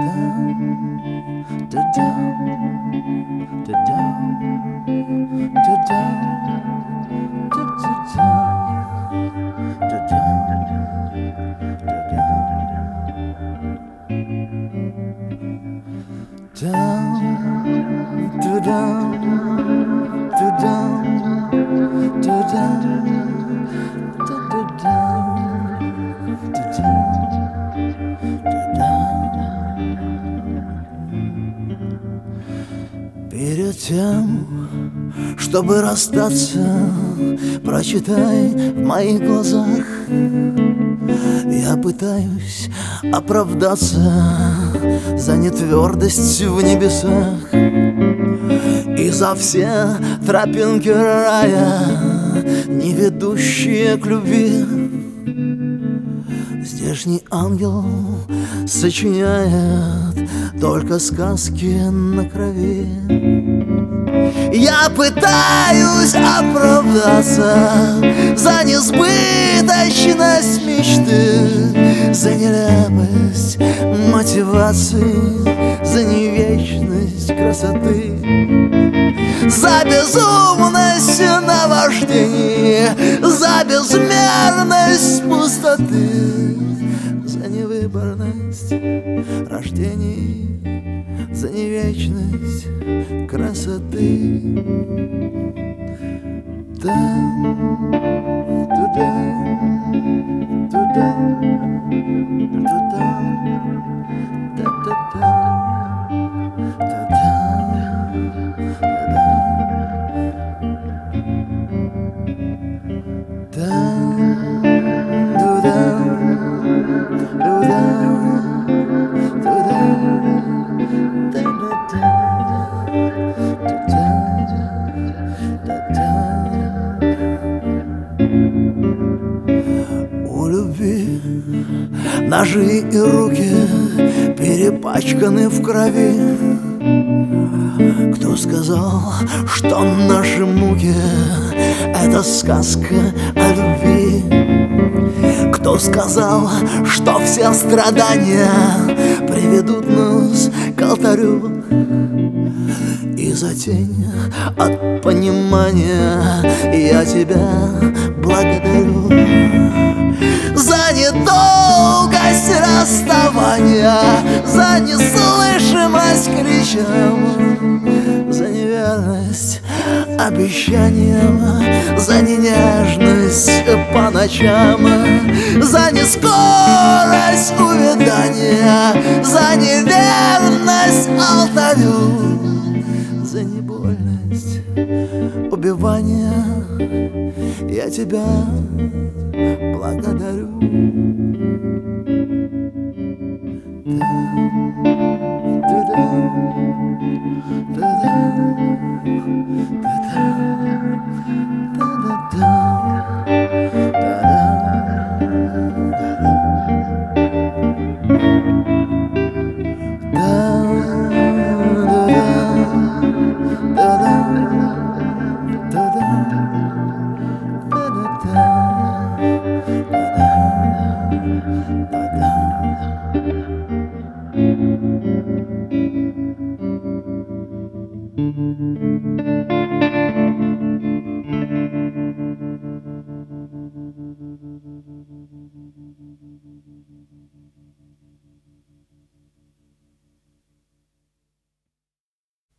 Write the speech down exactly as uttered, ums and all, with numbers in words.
Перед тем, чтобы расстаться, прочитай в моих глазах. Я пытаюсь оправдаться за нетвердость в небесах и за все тропинки рая, не ведущие к любви. Здешний ангел сочиняет только сказки на крови. Я пытаюсь оправдаться за несбыточность мечты, за нелепость мотивации, за невечность красоты, за безумность наваждений, за безмерность пустоты, за невыборность рождений, за невечность красоты. Там, туда, туда, туда, та-та-та, та-та, та-да. Там, туда, туда, туда, та-та-та. У любви ножи и руки перепачканы в крови. Кто сказал, что наши муки — это сказка о любви? Кто сказал, что все страдания приведут нас к алтарю? И за тень от понимания я тебя благодарю. За недолгость расставания, за неслышимость кричам, за неверность обещаниям, за ненежность по ночам, за нескорость увядания, за неверность алтарю, за небольность убивания я тебя благодарю. Да, да, да, да.